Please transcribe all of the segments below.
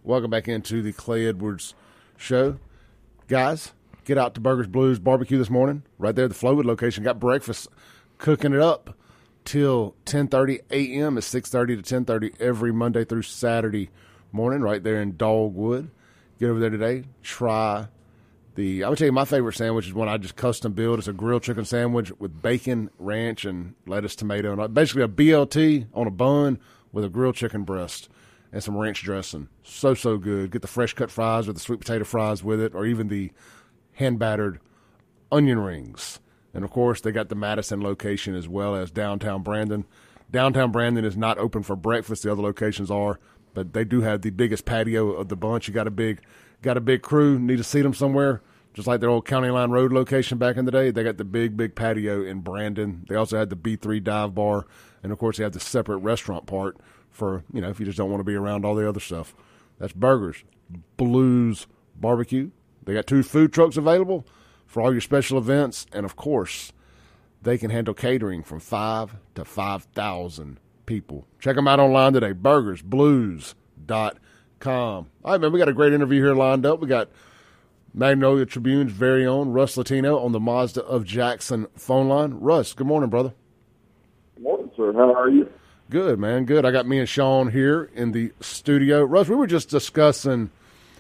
Welcome back into the Clay Edwards Show. Guys, get out to Burgers Blues Barbecue this morning. Right there at the Flowood location. Got breakfast cooking it up till 10:30 a.m. It's 6:30 to 10:30 every Monday through Saturday morning right there in Dogwood. Get over there today. Try I'm going to tell you my favorite sandwich is one I just custom build. It's a grilled chicken sandwich with bacon, ranch, and lettuce, tomato. And basically a BLT on a bun with a grilled chicken breast and some ranch dressing. So good. Get the fresh cut fries or the sweet potato fries with it, or even the hand-battered onion rings. And, of course, they got the Madison location as well as downtown Brandon. Downtown Brandon is not open for breakfast. The other locations are, but they do have the biggest patio of the bunch. You got a big crew, need to seat them somewhere, just like their old County Line Road location back in the day. They got the big patio in Brandon. They also had the B3 dive bar, and, of course, they have the separate restaurant part for, if you just don't want to be around all the other stuff. That's Burgers Blues Barbecue. They got 2 food trucks available for all your special events, and, of course, they can handle catering from 5 to 5,000 people. Check them out online today, burgersblues.com. All right, man, we got a great interview here lined up. We got Magnolia Tribune's very own Russ Latino on the Mazda of Jackson phone line. Russ, good morning, brother. Good morning, sir. How are you? Good, man, good. I got me and Sean here in the studio. Russ, we were just discussing,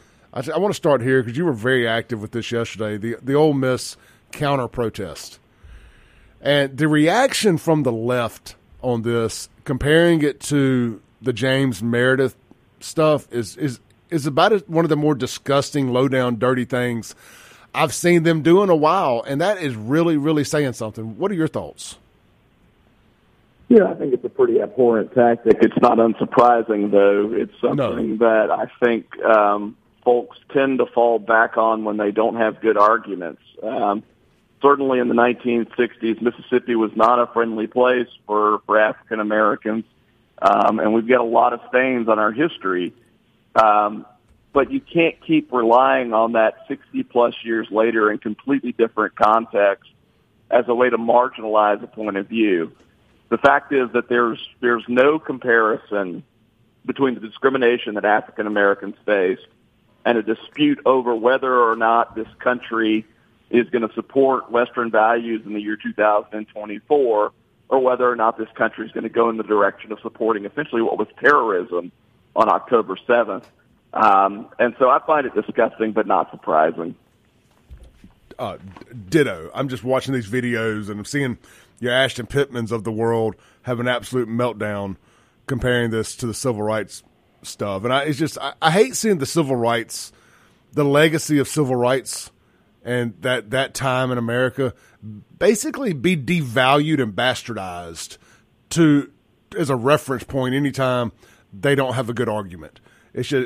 I want to start here because you were very active with this yesterday, the Ole Miss counter-protest. And the reaction from the left on this, comparing it to the James Meredith stuff, is about one of the more disgusting, low-down, dirty things I've seen them do in a while, and that is really, really saying something. What are your thoughts? Yeah, I think it's a pretty abhorrent tactic. It's not unsurprising, though. It's something that I think folks tend to fall back on when they don't have good arguments. Certainly in the 1960s, Mississippi was not a friendly place for African Americans, and we've got a lot of stains on our history. But you can't keep relying on that 60-plus years later in completely different context as a way to marginalize a point of view. The fact is that there's no comparison between the discrimination that African Americans faced and a dispute over whether or not this country is going to support Western values in the year 2024, or whether or not this country is going to go in the direction of supporting essentially what was terrorism on October 7th. And so I find it disgusting, but not surprising. Ditto. I'm just watching these videos, and I'm seeing your Ashton Pittmans of the world have an absolute meltdown comparing this to the civil rights stuff. And I hate seeing the civil rights, the legacy of civil rights and that time in America basically be devalued and bastardized as a reference point anytime they don't have a good argument. It just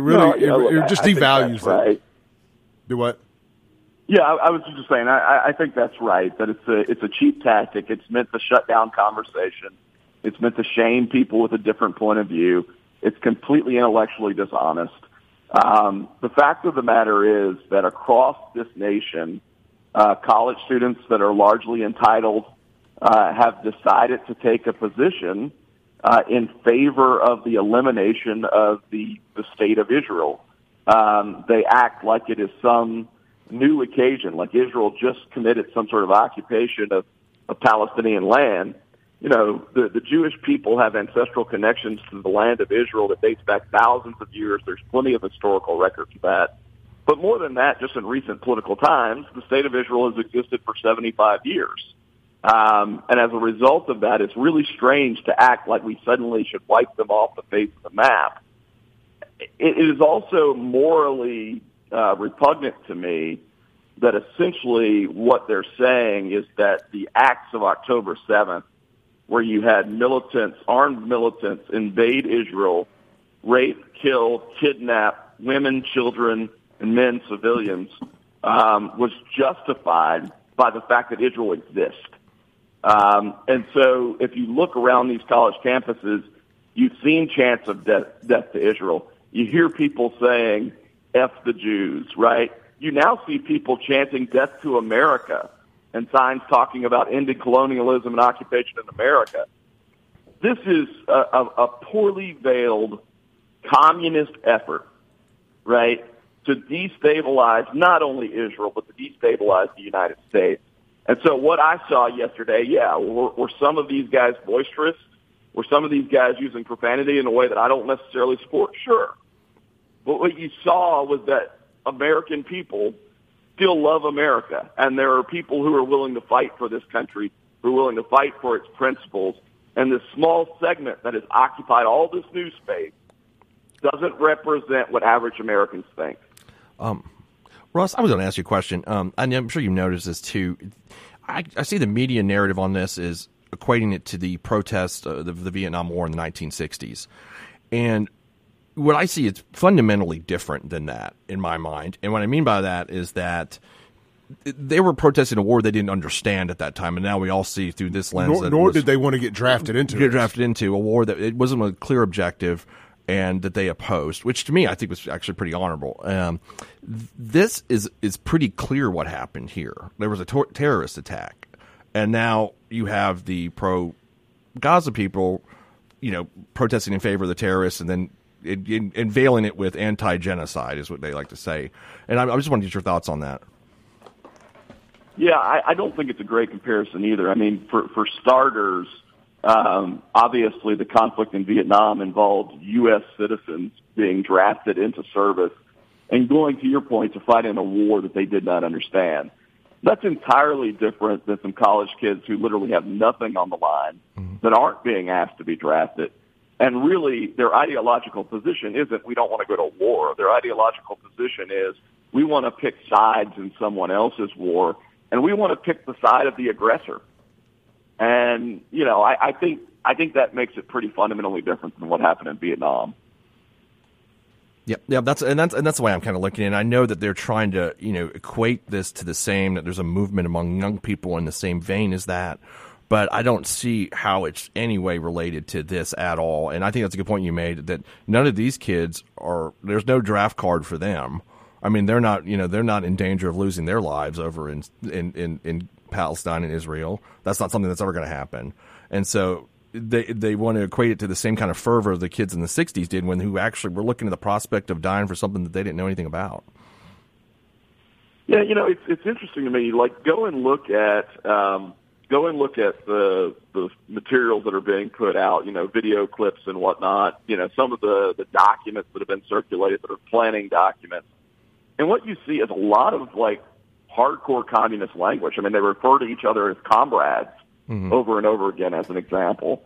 devalues them. Right. Do what? Yeah, I was just saying. I think that's right. That it's a cheap tactic. It's meant to shut down conversation. It's meant to shame people with a different point of view. It's completely intellectually dishonest. The fact of the matter is that across this nation, college students that are largely entitled have decided to take a position in favor of the elimination of the state of Israel. They act like it is some new occasion, like Israel just committed some sort of occupation of Palestinian land. You know, the Jewish people have ancestral connections to the land of Israel that dates back thousands of years. There's plenty of historical record for that. But more than that, just in recent political times, the state of Israel has existed for 75 years. And as a result of that, it's really strange to act like we suddenly should wipe them off the face of the map. It is also morally repugnant to me that essentially what they're saying is that the acts of October 7th, where you had armed militants invade Israel, rape, kill, kidnap women, children, and men, civilians, was justified by the fact that Israel exists. And so if you look around these college campuses, you've seen chants of death to Israel. You hear people saying, F the Jews, right? You now see people chanting death to America and signs talking about ending colonialism and occupation in America. This is a poorly veiled communist effort right, to destabilize not only Israel, but to destabilize the United States. And so what I saw yesterday, were some of these guys boisterous? Were some of these guys using profanity in a way that I don't necessarily support? Sure. But what you saw was that American people still love America, and there are people who are willing to fight for this country, who are willing to fight for its principles. And this small segment that has occupied all this news space doesn't represent what average Americans think. Russ, I was going to ask you a question. I'm sure you've noticed this too. I see the media narrative on this is equating it to the protests of the Vietnam War in the 1960s. And what I see is fundamentally different than that in my mind. And what I mean by that is that they were protesting a war they didn't understand at that time, and now we all see through this lens. Nor did they want to get drafted into a war that it wasn't a clear objective and that they opposed, which to me I think was actually pretty honorable. This is pretty clear what happened here. There was a terrorist attack, and now you have the pro-Gaza people, protesting in favor of the terrorists, and then and veiling it with anti-genocide is what they like to say. And I just want to get your thoughts on that. Yeah, I don't think it's a great comparison either. I mean, for starters, obviously the conflict in Vietnam involved U.S. citizens being drafted into service and going, to your point, to fight in a war that they did not understand. That's entirely different than some college kids who literally have nothing on the line that aren't being asked to be drafted. And really, their ideological position isn't we don't want to go to war. Their ideological position is we want to pick sides in someone else's war, and we want to pick the side of the aggressor. And, I think that makes it pretty fundamentally different than what happened in Vietnam. Yeah, that's the way I'm kind of looking at it. I know that they're trying to, equate this to the same, that there's a movement among young people in the same vein as that, but I don't see how it's any way related to this at all. And I think that's a good point you made, that none of these kids there's no draft card for them. I mean, they're not in danger of losing their lives over in Palestine and Israel. That's not something that's ever going to happen. And so they want to equate it to the same kind of fervor the kids in the 60s did who actually were looking at the prospect of dying for something that they didn't know anything about. Yeah, it's interesting to me. Like, go and look at the materials that are being put out, video clips and whatnot, some of the documents that have been circulated that are planning documents. And what you see is a lot of, hardcore communist language. I mean, they refer to each other as comrades over and over again, as an example.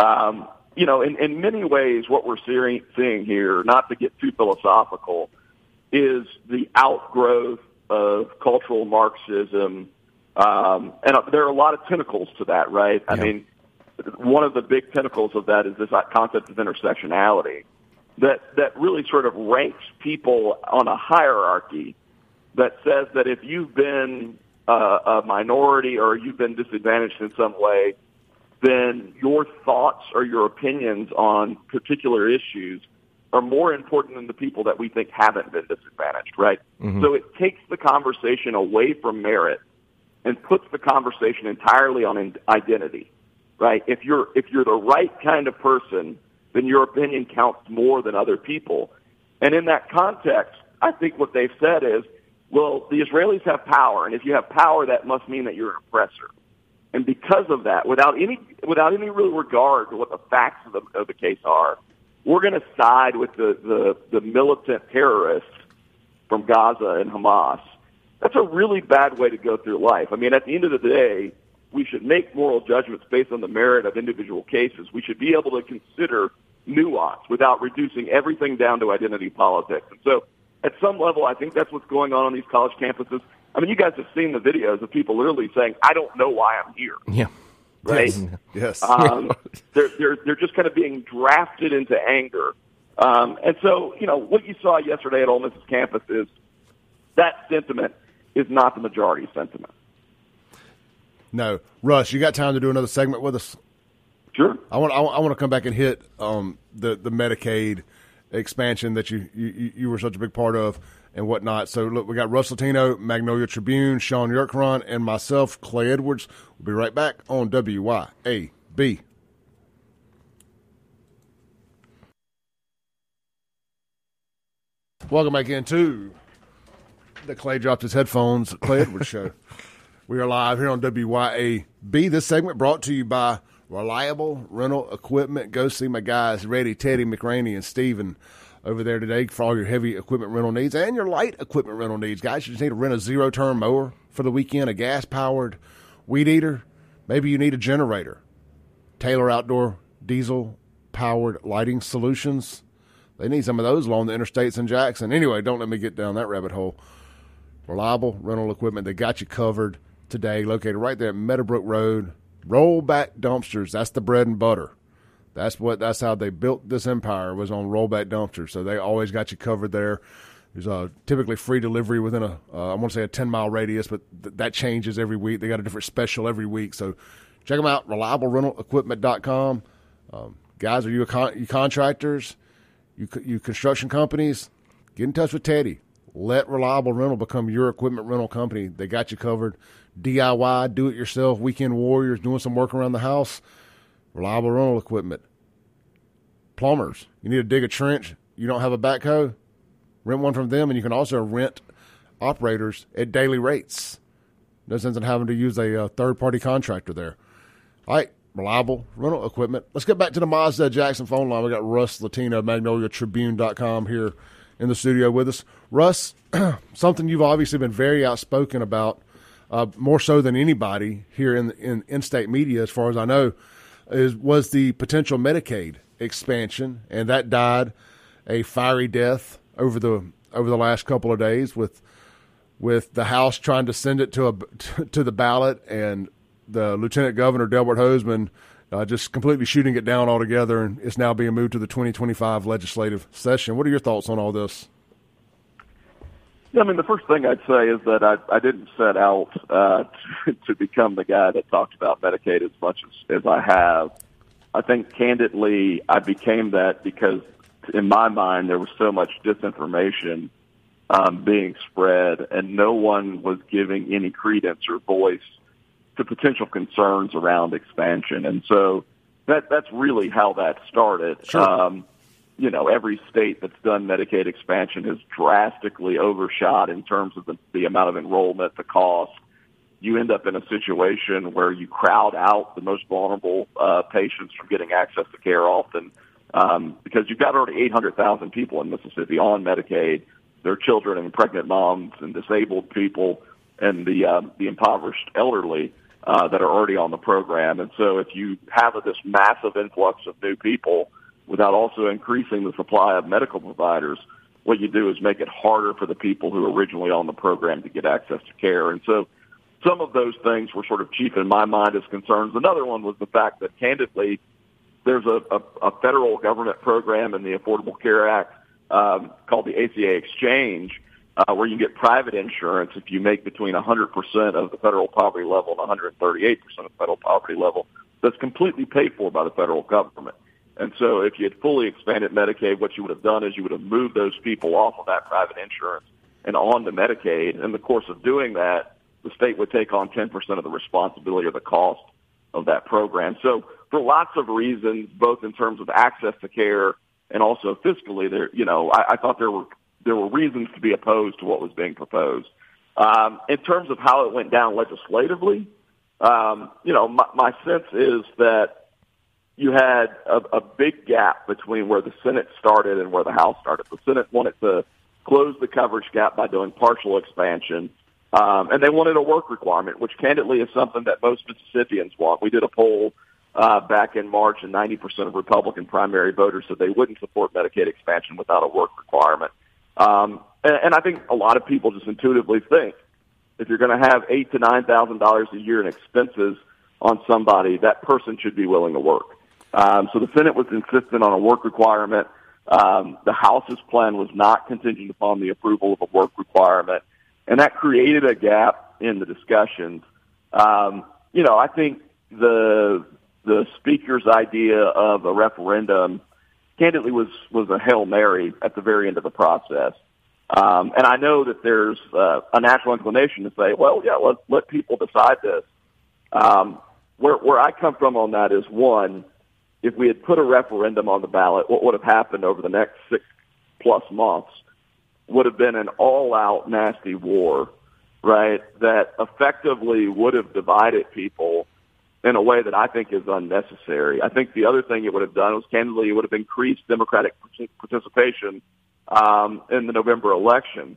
In many ways, what we're seeing here, not to get too philosophical, is the outgrowth of cultural Marxism. And there are a lot of tentacles to that, right? Yeah. I mean, one of the big tentacles of that is this concept of intersectionality that really sort of ranks people on a hierarchy that says that if you've been a minority or you've been disadvantaged in some way, then your thoughts or your opinions on particular issues are more important than the people that we think haven't been disadvantaged, right? Mm-hmm. So it takes the conversation away from merit and puts the conversation entirely on identity, right? If you're the right kind of person, then your opinion counts more than other people. And in that context, I think what they've said is, well, the Israelis have power, and if you have power, that must mean that you're an oppressor. And because of that, without any real regard to what the facts of the case are, we're going to side with the militant terrorists from Gaza and Hamas. That's a really bad way to go through life. I mean, at the end of the day, we should make moral judgments based on the merit of individual cases. We should be able to consider nuance without reducing everything down to identity politics. And so at some level, I think that's what's going on these college campuses. I mean, you guys have seen the videos of people literally saying, I don't know why I'm here. Yeah. Right? Yes. They're just kind of being drafted into anger. And so, what you saw yesterday at Ole Miss's campus is that sentiment is not the majority sentiment. No. Russ, you got time to do another segment with us? Sure. I want to come back and hit the Medicaid expansion that you were such a big part of and whatnot. So, look, we got Russ Latino, Magnolia Tribune, Sean Yerkron, and myself, Clay Edwards. We'll be right back on WYAB. Welcome back into the Clay Dropped His Headphones, Clay Edwards Show. We are live here on WYAB. This segment brought to you by Reliable Rental Equipment. Go see my guys, Reddy, Teddy, McRaney, and Steven over there today for all your heavy equipment rental needs and your light equipment rental needs. Guys, you just need to rent a zero-turn mower for the weekend, a gas-powered weed eater. Maybe you need a generator. Taylor Outdoor diesel-powered lighting solutions. They need some of those along the interstates in Jackson. Anyway, don't let me get down that rabbit hole. Reliable rental equipment. They got you covered today, located right there at Meadowbrook Road. Rollback dumpsters. That's the bread and butter. That's how they built this empire, was on rollback dumpsters. So they always got you covered there. There's typically free delivery within I want to say a 10-mile radius, but that changes every week. They got a different special every week. So check them out, reliablerentalequipment.com. Guys, are you contractors? You construction companies? Get in touch with Teddy. Let Reliable Rental become your equipment rental company. They got you covered. DIY, do-it-yourself, weekend warriors, doing some work around the house. Reliable Rental Equipment. Plumbers, you need to dig a trench. You don't have a backhoe? Rent one from them, and you can also rent operators at daily rates. No sense in having to use a third-party contractor there. All right, Reliable Rental Equipment. Let's get back to the Mazda Jackson phone line. We got Russ Latino, MagnoliaTribune.com here in the studio with us. Russ, something you've obviously been very outspoken about, more so than anybody here in in-state media, as far as I know, was the potential Medicaid expansion, and that died a fiery death over the last couple of days with the House trying to send it to the ballot, and the Lieutenant Governor Delbert Hosemann just completely shooting it down altogether, and it's now being moved to the 2025 legislative session. What are your thoughts on all this? Yeah, I mean, the first thing I'd say is that I didn't set out to become the guy that talked about Medicaid as much as I have. I think, candidly, I became that because, in my mind, there was so much disinformation being spread, and no one was giving any credence or voice to potential concerns around expansion. And so that's really how that started. Sure. Every state that's done Medicaid expansion has drastically overshot in terms of the amount of enrollment, the cost. You end up in a situation where you crowd out the most vulnerable patients from getting access to care often because you've got already 800,000 people in Mississippi on Medicaid. Their children and pregnant moms and disabled people and the impoverished elderly that are already on the program. And so if you have this massive influx of new people without also increasing the supply of medical providers, what you do is make it harder for the people who were originally on the program to get access to care. And so some of those things were sort of chief in my mind as concerns. Another one was the fact that, candidly, there's a federal government program in the Affordable Care Act called the ACA Exchange, where you get private insurance if you make between 100% of the federal poverty level and 138% of the federal poverty level. That's completely paid for by the federal government. And so if you had fully expanded Medicaid, what you would have done is you would have moved those people off of that private insurance and on to Medicaid. In the course of doing that, the state would take on 10% of the responsibility or the cost of that program. So for lots of reasons, both in terms of access to care and also fiscally, I thought there were reasons to be opposed to what was being proposed. In terms of how it went down legislatively, my sense is that you had a big gap between where the Senate started and where the House started. The Senate wanted to close the coverage gap by doing partial expansion, and they wanted a work requirement, which candidly is something that most Mississippians want. We did a poll back in March, and 90% of Republican primary voters said they wouldn't support Medicaid expansion without a work requirement. And I think a lot of people just intuitively think if you're going to have $8,000 to $9,000 a year in expenses on somebody, that person should be willing to work. So the Senate was insistent on a work requirement. The House's plan was not contingent upon the approval of a work requirement, and that created a gap in the discussions. I think the Speaker's idea of a referendum candidly was a Hail Mary at the very end of the process. And I know that there's a natural inclination to say, well, yeah, let's let people decide this. Where I come from on that is, one, if we had put a referendum on the ballot, what would have happened over the next 6+ months would have been an all-out nasty war, right, that effectively would have divided people in a way that I think is unnecessary. I think the other thing it would have done was, candidly, it would have increased Democratic participation in the November election.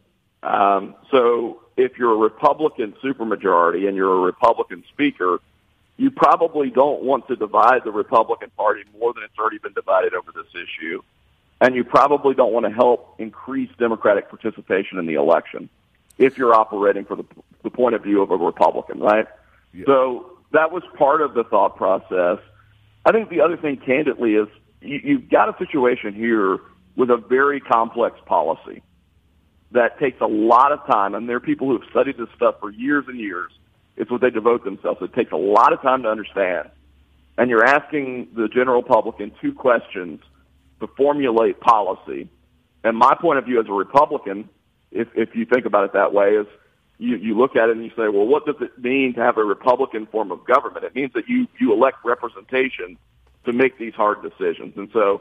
So if you're a Republican supermajority and you're a Republican speaker, you probably don't want to divide the Republican Party more than it's already been divided over this issue. And you probably don't want to help increase Democratic participation in the election if you're operating for the point of view of a Republican, right? Yeah. So that was part of the thought process. I think the other thing, candidly, is you've got a situation here with a very complex policy that takes a lot of time, and there are people who have studied this stuff for years and years. It's what they devote themselves to. It takes a lot of time to understand. And you're asking the general public in two questions to formulate policy. And my point of view as a Republican, if you think about it that way, is you look at it and you say, well, what does it mean to have a Republican form of government? It means that you elect representation to make these hard decisions. And so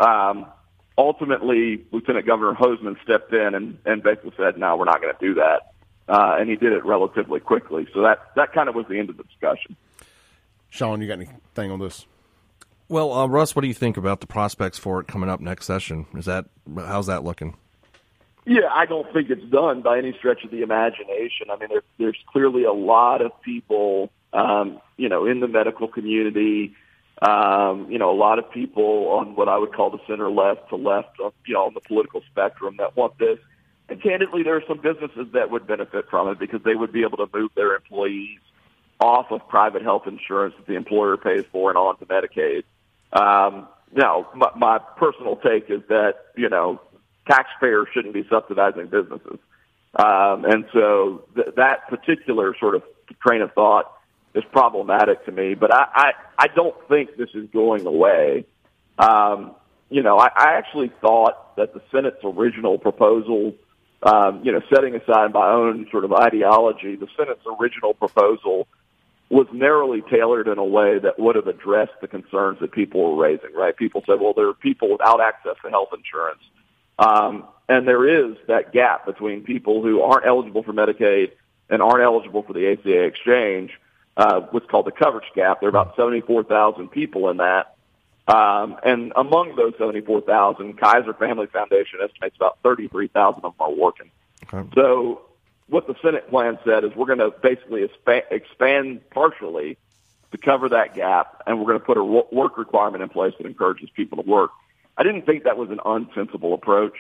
ultimately, Lieutenant Governor Hosemann stepped in and basically said, no, we're not going to do that. And he did it relatively quickly. So that kind of was the end of the discussion. Sean, you got anything on this? Well, Russ, what do you think about the prospects for it coming up next session? How's that looking? Yeah, I don't think it's done by any stretch of the imagination. I mean, there's clearly a lot of people, in the medical community, a lot of people on what I would call the center left to left, on the political spectrum that want this. And candidly, there are some businesses that would benefit from it because they would be able to move their employees off of private health insurance that the employer pays for and on to Medicaid. Now, my personal take is that, taxpayers shouldn't be subsidizing businesses. And so that particular sort of train of thought is problematic to me. But I don't think this is going away. I actually thought that the Senate's original proposal, setting aside my own sort of ideology, the Senate's original proposal was narrowly tailored in a way that would have addressed the concerns that people were raising, right? People said, well, there are people without access to health insurance. And there is that gap between people who aren't eligible for Medicaid and aren't eligible for the ACA exchange, what's called the coverage gap. There are about 74,000 people in that. And among those 74,000, Kaiser Family Foundation estimates about 33,000 of them are working. Okay. So what the Senate plan said is we're going to basically expand partially to cover that gap, and we're going to put a work requirement in place that encourages people to work. I didn't think that was an unsensible approach.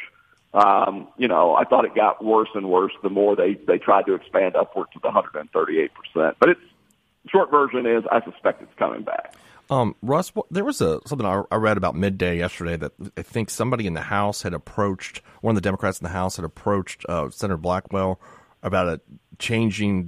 I thought it got worse and worse the more they tried to expand upward to the 138%. But the short version is I suspect it's coming back. Russ, there was something I read about midday yesterday that I think somebody in the House had approached, one of the Democrats in the House had approached Senator Blackwell about having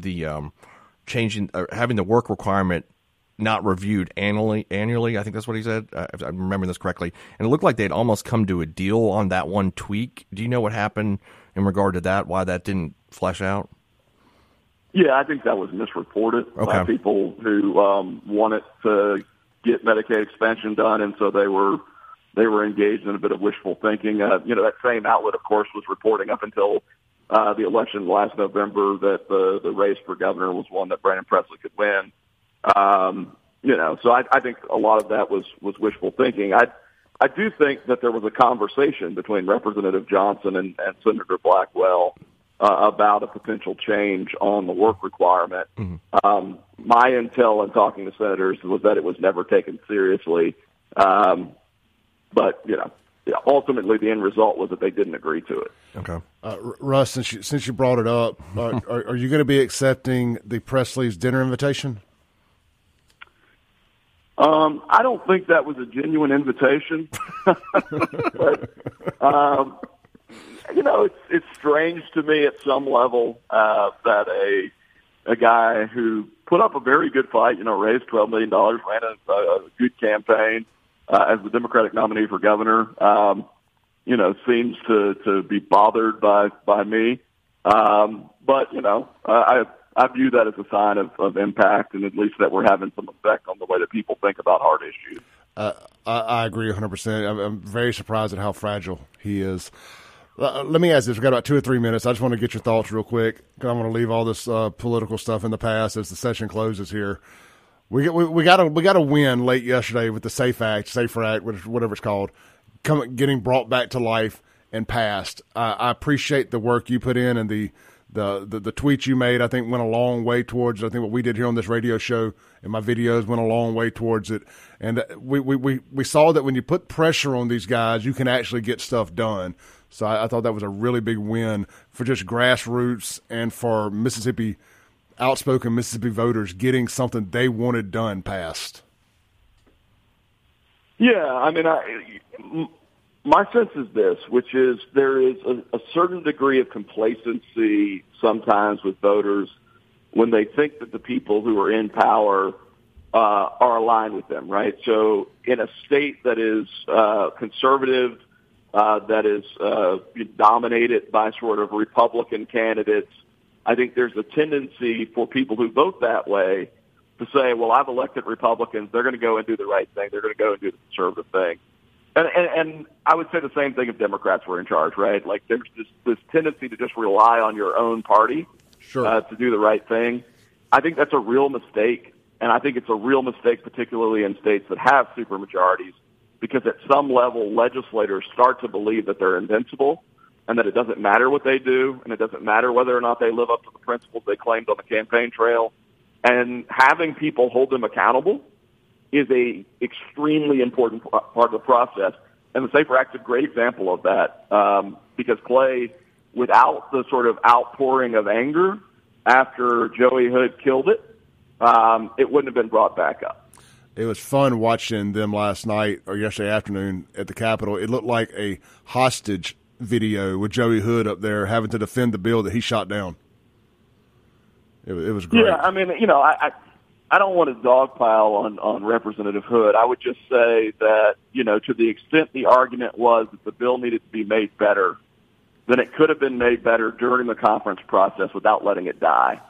the work requirement not reviewed annually. I think that's what he said, if I remember this correctly. And it looked like they'd almost come to a deal on that one tweak. Do you know what happened in regard to that, why that didn't flesh out? Yeah, I think that was misreported by people who wanted to get Medicaid expansion done, and so they were engaged in a bit of wishful thinking. That same outlet, of course, was reporting up until the election last November that the race for governor was one that Brandon Presley could win. So I think a lot of that was wishful thinking. I do think that there was a conversation between Representative Johnson and Senator Blackwell about a potential change on the work requirement. Mm-hmm. My intel in talking to senators was that it was never taken seriously. But ultimately the end result was that they didn't agree to it. Okay. Russ, since you brought it up, are you going to be accepting the Presley's dinner invitation? I don't think that was a genuine invitation. But, it's strange to me at some level that a guy who put up a very good fight, raised $12 million, ran a good campaign as the Democratic nominee for governor, seems to be bothered by me. But I view that as a sign of impact, and at least that we're having some effect on the way that people think about hard issues. I agree 100%. I'm very surprised at how fragile he is. Let me ask this. We've got about 2 or 3 minutes. I just want to get your thoughts real quick, because I'm going to leave all this political stuff in the past as the session closes here. We got a win late yesterday with the SAFER Act, whatever it's called, getting brought back to life and passed. I appreciate the work you put in, and the tweets you made, I think, went a long way towards it. I think what we did here on this radio show and my videos went a long way towards it. And we saw that when you put pressure on these guys, you can actually get stuff done. So I thought that was a really big win for just grassroots and for outspoken Mississippi voters getting something they wanted done passed. Yeah, I mean, my sense is this, which is there is a certain degree of complacency sometimes with voters when they think that the people who are in power are aligned with them, right? So in a state that is conservative, that is dominated by sort of Republican candidates, I think there's a tendency for people who vote that way to say, well, I've elected Republicans. They're going to go and do the right thing. They're going to go and do the conservative thing. And I would say the same thing if Democrats were in charge, right? Like there's this tendency to just rely on your own party to do the right thing. I think that's a real mistake, and I think it's a real mistake particularly in states that have supermajorities, because at some level legislators start to believe that they're invincible and that it doesn't matter what they do, and it doesn't matter whether or not they live up to the principles they claimed on the campaign trail. And having people hold them accountable is a extremely important part of the process. And the SAFER Act's a great example of that, because Clay, without the sort of outpouring of anger after Joey Hood killed it, it wouldn't have been brought back up. It was fun watching them last night or yesterday afternoon at the Capitol. It looked like a hostage video with Joey Hood up there having to defend the bill that he shot down. It was great. Yeah, I mean, I don't want to dogpile on Representative Hood. I would just say that, to the extent the argument was that the bill needed to be made better, then it could have been made better during the conference process without letting it die.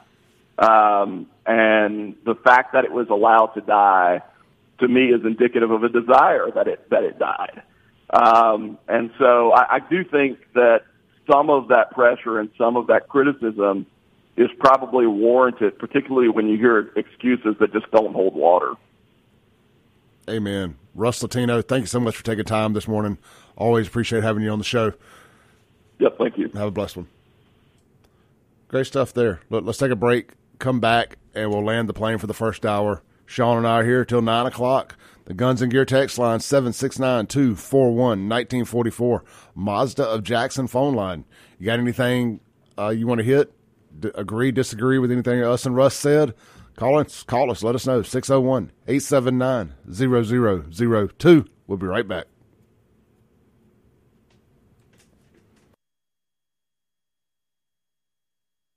And the fact that it was allowed to die, to me, is indicative of a desire that it died. And so I do think that some of that pressure and some of that criticism is probably warranted, particularly when you hear excuses that just don't hold water. Amen. Russ Latino, thank you so much for taking time this morning. Always appreciate having you on the show. Yep, thank you. Have a blessed one. Great stuff there. Look, let's take a break, come back, and we'll land the plane for the first hour. Sean and I are here till 9 o'clock. The Guns and Gear text line, 769-241-1944. Mazda of Jackson phone line. You got anything you want to hit? Agree, disagree with anything us and Russ said? Call us. Let us know. 601-879-0002. We'll be right back.